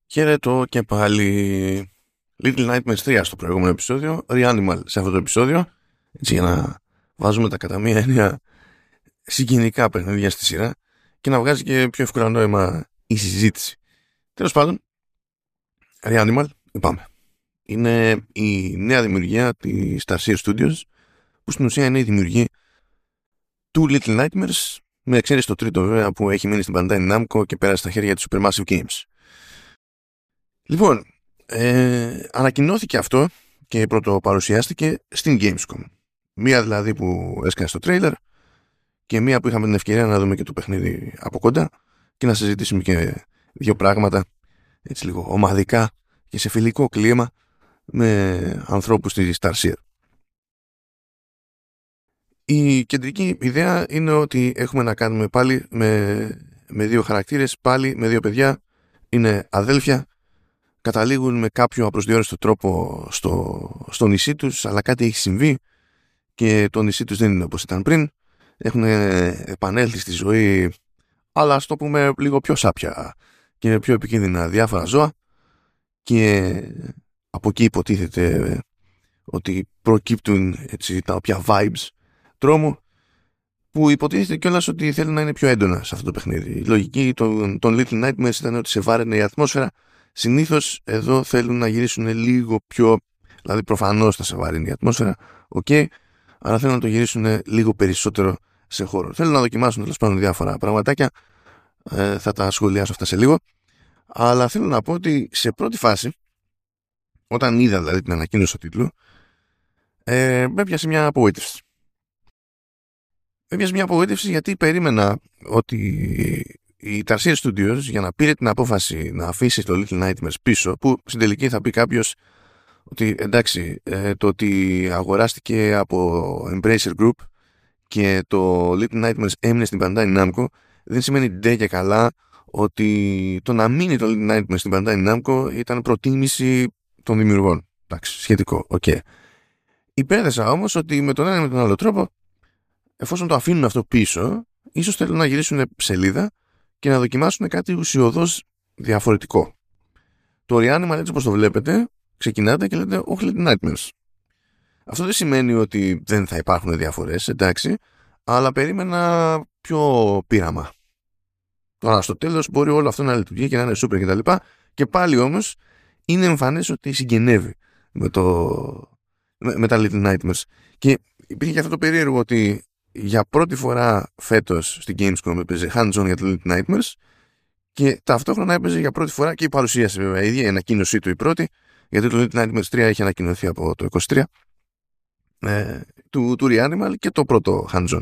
Χαίρετο και πάλι. Little Nightmares 3 στο προηγούμενο επεισόδιο, Reanimal σε αυτό το επεισόδιο, έτσι για να βάζουμε τα κατά μία έννοια συγκινητικά παιχνίδια στη σειρά και να βγάζει και πιο εύκολα νόημα η συζήτηση. Τέλος πάντων, Reanimal, είπαμε, είναι η νέα δημιουργία της Starseer Studios, που στην ουσία είναι η δημιουργή του Little Nightmares, με εξαίρεση το τρίτο βέβαια που έχει μείνει στην Bandai Namco και πέρασε στα χέρια της Supermassive Games. Λοιπόν, ανακοινώθηκε αυτό και πρωτοπαρουσιάστηκε στην Gamescom. Μία δηλαδή που έσκανε στο τρέιλερ και μία που είχαμε την ευκαιρία να δούμε και το παιχνίδι από κοντά και να συζητήσουμε και δύο πράγματα έτσι λίγο ομαδικά και σε φιλικό κλίμα με ανθρώπους της Starseer. Η κεντρική ιδέα είναι ότι έχουμε να κάνουμε πάλι με δύο χαρακτήρες, πάλι με δύο παιδιά, είναι αδέλφια. Καταλήγουν με κάποιο απροσδιόριστο τρόπο στο νησί τους, αλλά κάτι έχει συμβεί και το νησί τους δεν είναι όπως ήταν πριν. Έχουν επανέλθει στη ζωή, αλλά ας το πούμε λίγο πιο σάπια και πιο επικίνδυνα διάφορα ζώα, και από εκεί υποτίθεται ότι προκύπτουν έτσι τα όποια vibes τρόμου, που υποτίθεται κιόλας ότι θέλουν να είναι πιο έντονα σε αυτό το παιχνίδι. Η λογική των Little Nightmares ήταν ότι σε βάραινε η ατμόσφαιρα. Συνήθως εδώ θέλουν να γυρίσουν λίγο πιο, δηλαδή προφανώς θα σε βαρύνει η ατμόσφαιρα, αλλά θέλουν να το γυρίσουν λίγο περισσότερο σε χώρο. Θέλουν να δοκιμάσουν τέλος πάντων διάφορα πραγματάκια, θα τα σχολιάσω αυτά σε λίγο, αλλά θέλω να πω ότι σε πρώτη φάση, όταν είδα δηλαδή την ανακοίνωση του τίτλου, με έπιασε μια απογοήτευση. Έπιασε μια απογοήτευση γιατί περίμενα ότι η Starseer Studios, για να πήρε την απόφαση να αφήσει το Little Nightmares πίσω, που στην τελική θα πει κάποιος ότι εντάξει, το ότι αγοράστηκε από Embracer Group και το Little Nightmares έμεινε στην Bandai Namco δεν σημαίνει ντε και καλά ότι το να μείνει το Little Nightmares στην Bandai Namco ήταν προτίμηση των δημιουργών. Εντάξει, σχετικό, Υπέθεσα όμως ότι με τον ένα ή με τον άλλο τρόπο, εφόσον το αφήνουν αυτό πίσω, ίσως θέλουν να γυρίσουν σελίδα και να δοκιμάσουν κάτι ουσιωδώς διαφορετικό. Το Reanimal, έτσι όπως το βλέπετε, ξεκινάτε και λέτε όχι Little Nightmares. Αυτό δεν σημαίνει ότι δεν θα υπάρχουν διαφορές, εντάξει, αλλά περίμενα πιο πείραμα. Τώρα στο τέλος μπορεί όλο αυτό να λειτουργεί και να είναι super κτλ. Και πάλι όμως είναι εμφανές ότι συγγενεύει με τα Little Nightmares. Και υπήρχε και αυτό το περίεργο ότι για πρώτη φορά φέτος στην Gamescom έπαιζε hands-on για το Little Nightmares και ταυτόχρονα έπαιζε για πρώτη φορά και η παρουσίαση βέβαια η ίδια, η ανακοίνωσή του η πρώτη, γιατί το Little Nightmares 3 έχει ανακοινωθεί από το 23 του Reanimal και το πρώτο hands-on.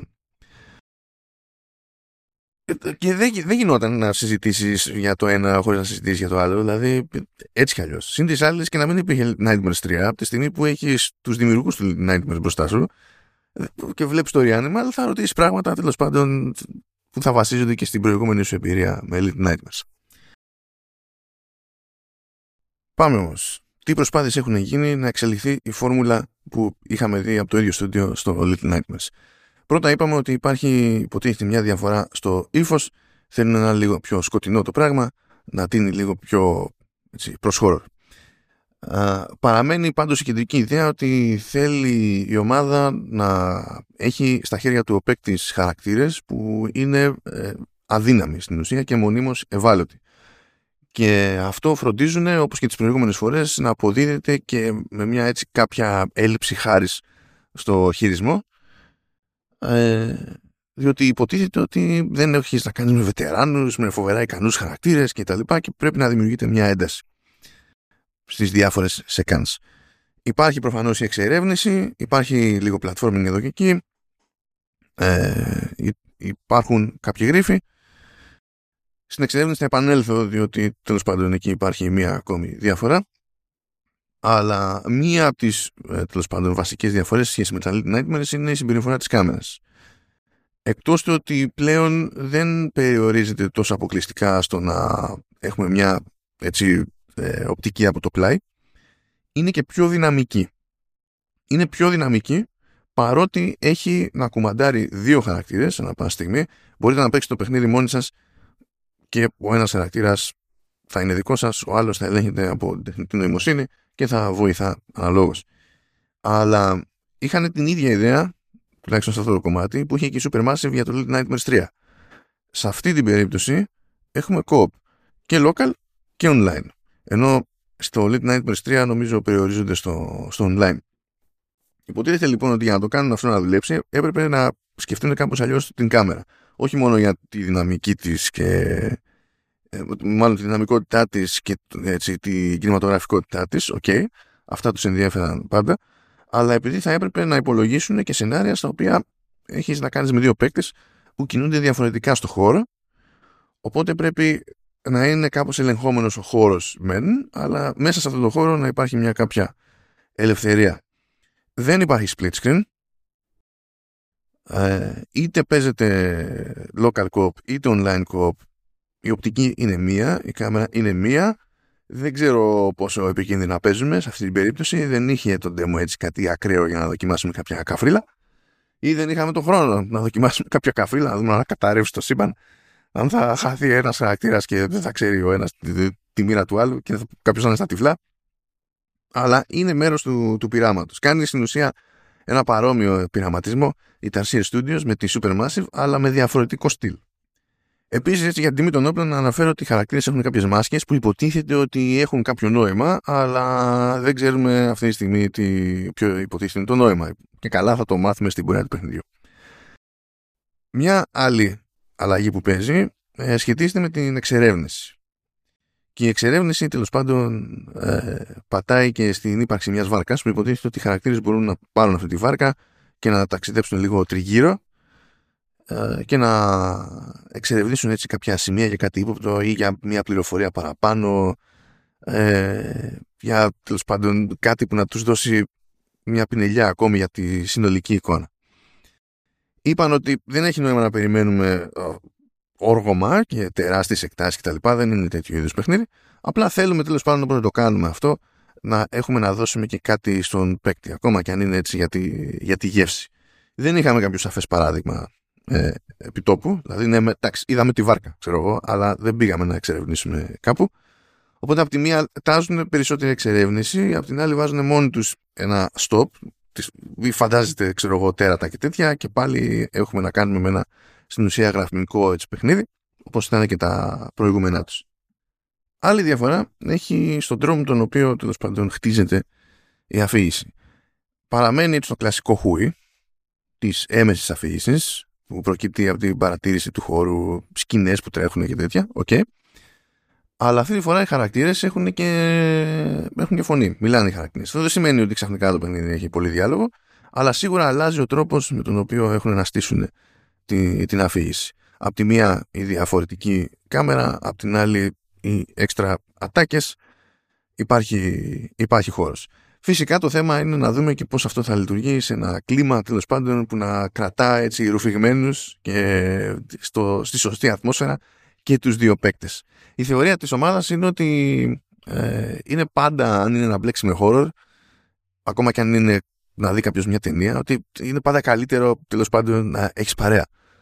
Και δεν γινόταν να συζητήσεις για το ένα χωρίς να συζητήσεις για το άλλο, δηλαδή έτσι κι αλλιώς. Συν τις άλλες, και να μην υπήρχε Nightmares 3, από τη στιγμή που έχεις τους δημιουργούς του Nightmares μπροστά σου και βλέπεις το Reanimal, θα ρωτήσεις πράγματα τέλος πάντων που θα βασίζονται και στην προηγούμενη σου εμπειρία με Little Nightmares. Πάμε όμως. Τι προσπάθειες έχουν γίνει να εξελιχθεί η φόρμουλα που είχαμε δει από το ίδιο στούντιο στο Little Nightmares? Πρώτα είπαμε ότι υπάρχει υποτίθεται μια διαφορά στο ύφος. Θέλουν να είναι λίγο πιο σκοτεινό το πράγμα, να τίνει λίγο πιο προς horror. Παραμένει πάντως η κεντρική ιδέα ότι θέλει η ομάδα να έχει στα χέρια του ο παίκτης χαρακτήρες που είναι αδύναμοι στην ουσία και μονίμως ευάλωτοι. Και αυτό φροντίζουν, όπως και τις προηγούμενες φορές, να αποδίδεται και με μια έτσι κάποια έλλειψη χάρις στο χειρισμό, διότι υποτίθεται ότι δεν έχεις να κάνεις με βετεράνους, με φοβερά ικανούς χαρακτήρες και τα λοιπά, και πρέπει να δημιουργείται μια ένταση στις διάφορες sequence. Υπάρχει προφανώς η εξερεύνηση, υπάρχει λίγο platforming εδώ και εκεί, υπάρχουν κάποιοι γρίφοι. Στην εξερεύνηση θα επανέλθω, διότι τέλος πάντων εκεί υπάρχει μία ακόμη διαφορά, αλλά μία από τις τέλος πάντων βασικές διαφορές σε σχέση με τα Little Nightmares είναι η συμπεριφορά της κάμερας. Εκτός του ότι πλέον δεν περιορίζεται τόσο αποκλειστικά στο να έχουμε μια έτσι οπτική από το πλάι, είναι και πιο δυναμική. Είναι πιο δυναμική παρότι έχει να κουμαντάρει δύο χαρακτήρες ανά πάσα στιγμή. Μπορείτε να παίξετε το παιχνίδι μόνοι σας και ο ένας χαρακτήρας θα είναι δικό σας, ο άλλος θα ελέγχεται από τεχνητή νοημοσύνη και θα βοηθά αναλόγως. Αλλά είχαν την ίδια ιδέα, τουλάχιστον σε αυτό το κομμάτι, που είχε και η Supermassive για το Little Nightmares 3. Σε αυτή την περίπτωση έχουμε co-op και local και online. Ενώ στο Little Nightmares 3 νομίζω περιορίζονται στο online. Υποτίθεται λοιπόν ότι για να το κάνουν αυτό να δουλέψει έπρεπε να σκεφτούν κάπως αλλιώς την κάμερα. Όχι μόνο για τη δυναμική της και μάλλον τη δυναμικότητά της και έτσι, τη κινηματογραφικότητά της, αυτά τους ενδιαφέραν πάντα, αλλά επειδή θα έπρεπε να υπολογίσουν και σενάρια στα οποία έχεις να κάνεις με δύο παίκτες που κινούνται διαφορετικά στο χώρο, οπότε πρέπει να είναι κάπως ελεγχόμενος ο χώρος μεν, αλλά μέσα σε αυτό το χώρο να υπάρχει μια κάποια ελευθερία. Δεν υπάρχει split screen, είτε παίζεται local co-op είτε online co-op, η οπτική είναι μία, η κάμερα είναι μία. Δεν ξέρω πόσο επικίνδυνα παίζουμε σε αυτή την περίπτωση. Δεν είχε το demo έτσι κάτι ακραίο για να δοκιμάσουμε κάποια καφρίλα, ή δεν είχαμε τον χρόνο να δοκιμάσουμε κάποια καφρίλα, να δούμε αν καταρρεύσει το σύμπαν, αν θα χαθεί ένας χαρακτήρας και δεν θα ξέρει ο ένας τη μοίρα του άλλου και κάποιος θα είναι στα τυφλά. Αλλά είναι μέρος του πειράματος. Κάνει στην ουσία ένα παρόμοιο πειραματισμό η Tarsier Studios με τη Supermassive, αλλά με διαφορετικό στυλ. Επίσης, έτσι, για την τιμή των όπλων, να αναφέρω ότι οι χαρακτήρες έχουν κάποιες μάσκες που υποτίθεται ότι έχουν κάποιο νόημα, αλλά δεν ξέρουμε αυτή τη στιγμή ποιο υποτίθεται είναι το νόημα. Και καλά θα το μάθουμε στην πορεία του παιχνιδιού. Μια άλλη αλλαγή που παίζει σχετίζεται με την εξερεύνηση. Και η εξερεύνηση, τέλος πάντων, πατάει και στην ύπαρξη μιας βάρκας, που υποτίθεται ότι οι χαρακτήρες μπορούν να πάρουν αυτή τη βάρκα και να ταξιδέψουν λίγο τριγύρω και να εξερευνήσουν έτσι κάποια σημεία για κάτι ύποπτο ή για μια πληροφορία παραπάνω, για τέλος πάντων κάτι που να τους δώσει μια πινελιά ακόμη για τη συνολική εικόνα. Είπαν ότι δεν έχει νόημα να περιμένουμε όργωμα και τεράστιες εκτάσεις κτλ. Δεν είναι τέτοιο είδους παιχνίδι. Απλά θέλουμε τέλος πάντων να το κάνουμε αυτό, να έχουμε να δώσουμε και κάτι στον παίκτη, ακόμα και αν είναι έτσι για τη γεύση. Δεν είχαμε κάποιο σαφές παράδειγμα επιτόπου. Δηλαδή, ναι, εντάξει, είδαμε τη βάρκα, ξέρω εγώ, αλλά δεν πήγαμε να εξερευνήσουμε κάπου. Οπότε, από τη μία τάζουν περισσότερη εξερεύνηση, από την άλλη βάζουν μόνοι τους ένα stop. Φαντάζεται, ξέρω εγώ, τέρατα και τέτοια, και πάλι έχουμε να κάνουμε με ένα στην ουσία γραφικό έτσι παιχνίδι, όπως ήταν και τα προηγούμενά τους. Άλλη διαφορά έχει στον τρόπο τον οποίο τέλος πάντων χτίζεται η αφήγηση. Παραμένει έτσι το κλασικό χούι της έμεσης αφήγησης, που προκύπτει από την παρατήρηση του χώρου, σκηνές που τρέχουν και τέτοια, αλλά αυτή τη φορά οι χαρακτήρες έχουν και φωνή. Μιλάνε οι χαρακτήρες. Αυτό δεν σημαίνει ότι ξαφνικά το παιχνίδι έχει πολύ διάλογο, αλλά σίγουρα αλλάζει ο τρόπος με τον οποίο έχουν να στήσουν την αφήγηση. Απ' τη μία η διαφορετική κάμερα, απ' την άλλη οι έξτρα ατάκες, υπάρχει χώρος. Φυσικά το θέμα είναι να δούμε και πώς αυτό θα λειτουργεί σε ένα κλίμα τέλος πάντων που να κρατά έτσι ρουφηγμένους και στη σωστή ατμόσφαιρα και τους δύο παίκτες. Η θεωρία της ομάδας είναι ότι είναι πάντα, αν είναι να μπλέξει με horror, ακόμα και αν είναι να δει κάποιος μια ταινία, ότι είναι πάντα καλύτερο τέλος πάντων να έχεις παρέα.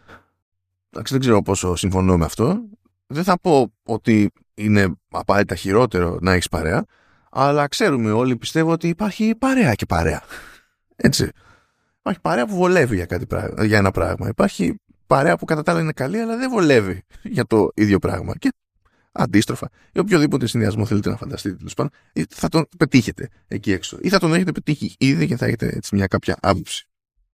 Δεν ξέρω πόσο συμφωνώ με αυτό. Δεν θα πω ότι είναι απαραίτητα χειρότερο να έχεις παρέα, αλλά ξέρουμε όλοι, πιστεύω, ότι υπάρχει παρέα και παρέα. Έτσι. Υπάρχει παρέα που βολεύει για ένα πράγμα. Υπάρχει παρέα που κατά τα άλλα είναι καλή, αλλά δεν βολεύει για το ίδιο πράγμα. Και αντίστροφα, ή οποιοδήποτε συνδυασμό θέλετε να φανταστείτε, τέλος πάντων, θα τον πετύχετε εκεί έξω. Ή θα τον έχετε πετύχει ήδη και θα έχετε έτσι μια κάποια άποψη.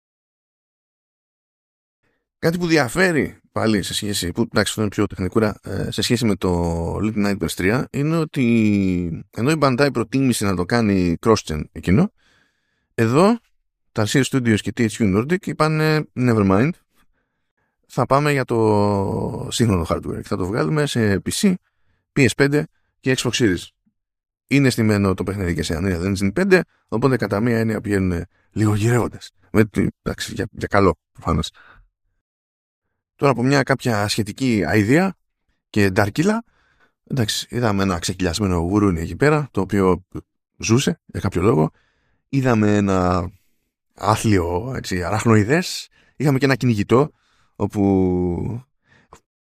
Κάτι που διαφέρει πάλι σε σχέση, που εντάξει αυτό είναι πιο τεχνικούρα, σε σχέση με το Little Nightmares 3, είναι ότι ενώ η Bandai προτίμησε να το κάνει cross-gen εκείνο, εδώ τα Tarsier Studios και THQ Nordic είπαν never mind, θα πάμε για το σύγχρονο hardware και θα το βγάλουμε σε PC, PS5 και Xbox Series. Είναι στημένο το παιχνίδι και σε Unreal Engine 5, οπότε κατά μία έννοια πηγαίνουν λίγο γυρεύοντας. Εντάξει, για καλό προφανώς. Τώρα από μια κάποια σχετική αηδία και νταρκύλα, εντάξει, είδαμε ένα ξεκυλιασμένο γουρούνι εκεί πέρα, το οποίο ζούσε για κάποιο λόγο. Είδαμε ένα άθλιο αραχνοειδές. Είχαμε και ένα κυνηγητό, όπου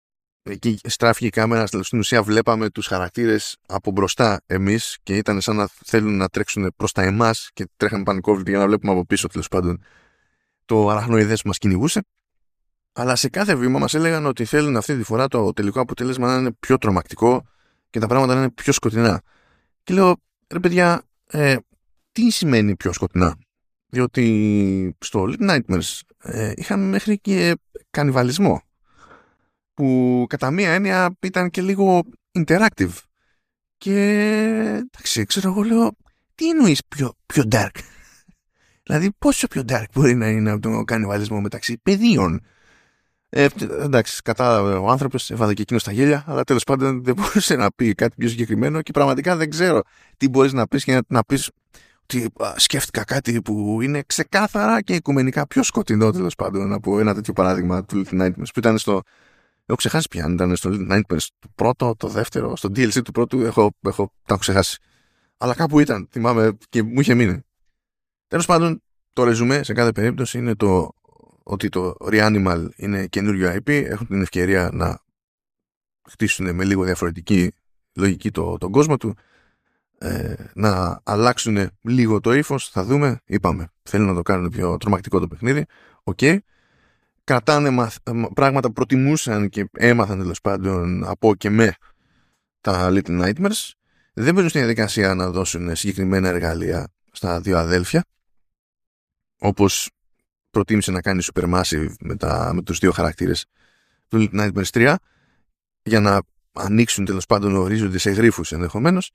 εκεί στράφηκε η κάμερα, στην ουσία βλέπαμε τους χαρακτήρες από μπροστά εμείς και ήταν σαν να θέλουν να τρέξουν προς τα εμάς και τρέχαμε πανικόβλητοι για να βλέπουμε από πίσω τέλος πάντων το αραχνοειδές που μας κυνηγούσε. Αλλά σε κάθε βήμα μας έλεγαν ότι θέλουν αυτή τη φορά το τελικό αποτέλεσμα να είναι πιο τρομακτικό και τα πράγματα να είναι πιο σκοτεινά. Και λέω, ρε παιδιά, τι σημαίνει πιο σκοτεινά? Διότι στο Little Nightmares είχαμε μέχρι και κανιβαλισμό, που κατά μία έννοια ήταν και λίγο interactive. Και εντάξει, ξέρω εγώ, λέω, τι εννοείς πιο dark? Δηλαδή πόσο πιο dark μπορεί να είναι από τον κανιβαλισμό μεταξύ παιδίων? Εντάξει, κατάλαβε ο άνθρωπος, έβαλε και εκείνο στα γέλια, αλλά τέλος πάντων δεν μπορούσε να πει κάτι πιο συγκεκριμένο και πραγματικά δεν ξέρω τι μπορείς να πεις και να πεις ότι σκέφτηκα κάτι που είναι ξεκάθαρα και οικουμενικά πιο σκοτεινό, τέλος πάντων, από ένα τέτοιο παράδειγμα του Little Nightmares που ήταν στο. Έχω ξεχάσει πια αν ήταν στο Little Nightmares το πρώτο, το δεύτερο, στο DLC του πρώτου, τα έχω ξεχάσει. Αλλά κάπου ήταν, θυμάμαι και μου είχε μείνει. Τέλος πάντων, το ρεζουμέ σε κάθε περίπτωση είναι ότι το Reanimal είναι καινούριο IP, έχουν την ευκαιρία να χτίσουν με λίγο διαφορετική λογική τον κόσμο του, να αλλάξουν λίγο το ύφος, θα δούμε, είπαμε, θέλουν να το κάνουν πιο τρομακτικό το παιχνίδι, ok. Κρατάνε πράγματα που προτιμούσαν και έμαθαν τέλος πάντων από και με τα Little Nightmares. Δεν μπαίνουν στην διαδικασία να δώσουν συγκεκριμένα εργαλεία στα δύο αδέλφια, όπως προτίμησε να κάνει Supermassive με τους δύο χαρακτήρες του Little Nightmares 3, για να ανοίξουν τέλος πάντων ορίζοντες σε γρίφους ενδεχομένως.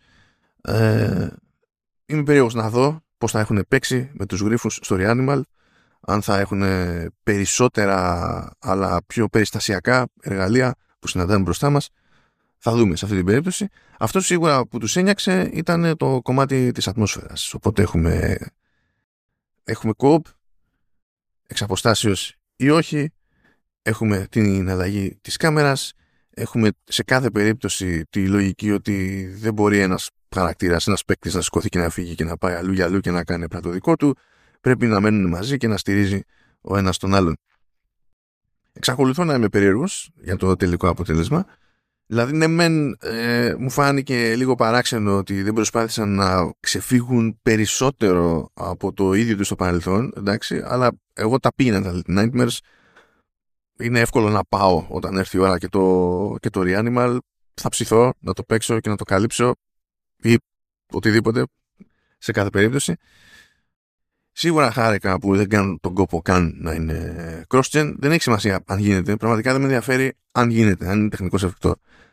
Είμαι περίεργος να δω πώς θα έχουν παίξει με τους γρίφους στο Reanimal, αν θα έχουν περισσότερα αλλά πιο περιστασιακά εργαλεία που συναντάμε μπροστά μας. Θα δούμε σε αυτή την περίπτωση. Αυτό σίγουρα που τους ένιαξε ήταν το κομμάτι της ατμόσφαιρας. Οπότε έχουμε co-op εξ αποστάσεως ή όχι, έχουμε την αλλαγή της κάμερας, έχουμε σε κάθε περίπτωση τη λογική ότι δεν μπορεί ένας χαρακτήρας, ένας παίκτης να σηκωθεί και να φύγει και να πάει αλλού για αλλού και να κάνει απλά το δικό του. Πρέπει να μένουν μαζί και να στηρίζει ο ένας τον άλλον. Εξακολουθώ να είμαι περίεργος για το τελικό αποτέλεσμα. Δηλαδή, ναι, μου φάνηκε λίγο παράξενο ότι δεν προσπάθησαν να ξεφύγουν περισσότερο από το ίδιο τους στο παρελθόν, εντάξει, αλλά εγώ τα πήγαινα τα Little Nightmares. Είναι εύκολο να πάω όταν έρθει η ώρα και το Reanimal. Θα ψηθώ να το παίξω και να το καλύψω ή οτιδήποτε σε κάθε περίπτωση. Σίγουρα χάρηκα που δεν κάνουν τον κόπο καν να είναι cross-gen. Δεν έχει σημασία αν γίνεται. Πραγματικά δεν με ενδιαφέρει αν γίνεται, αν είναι τεχνικώς εφικτό.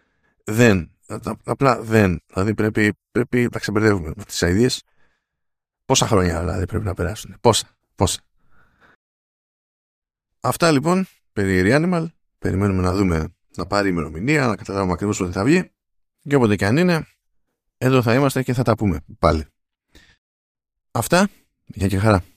Απλά δεν. Δηλαδή πρέπει να ξεμπερδεύουμε με τις ideas. Πόσα χρόνια δηλαδή πρέπει να περάσουν? Πόσα. Αυτά λοιπόν περί Reanimal. Περιμένουμε να δούμε, να πάρει ημερομηνία, να καταλάβουμε ακριβώς πότε θα βγει. Και όποτε και αν είναι, εδώ θα είμαστε και θα τα πούμε πάλι. Αυτά. Γεια και χαρά.